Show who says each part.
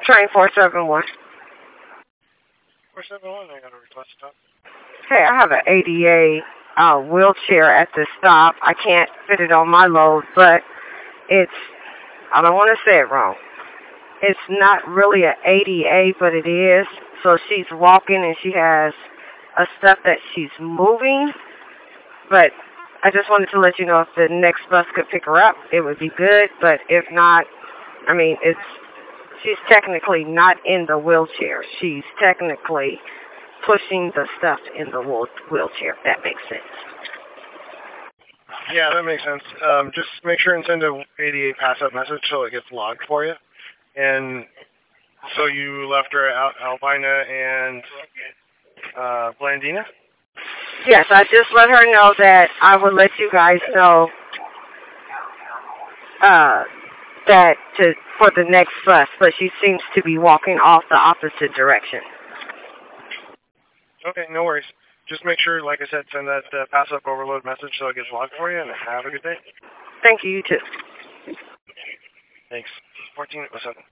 Speaker 1: Train 471.
Speaker 2: 471, I got a request stop.
Speaker 1: Hey, I have an ADA wheelchair at the stop. I can't fit it on my load, but it's, I don't want to say it wrong. It's not really an ADA, but it is. So she's walking and she has a stuff that she's moving. But I just wanted to let you know if the next bus could pick her up, it would be good. But if not, I mean, she's technically not in the wheelchair. She's technically pushing the stuff in the wheelchair, if that makes sense.
Speaker 2: Yeah, that makes sense. Just make sure and send a ADA pass-up message so it gets logged for you. And so you left her at Albina and Blandina?
Speaker 1: Yes, I just let her know that I would let you guys know for the next bus, but she seems to be walking off the opposite direction.
Speaker 2: Okay, no worries. Just make sure, like I said, send that pass-up overload message so it gets logged for you, and have a good day.
Speaker 1: Thank you, you too.
Speaker 2: Thanks. 1407.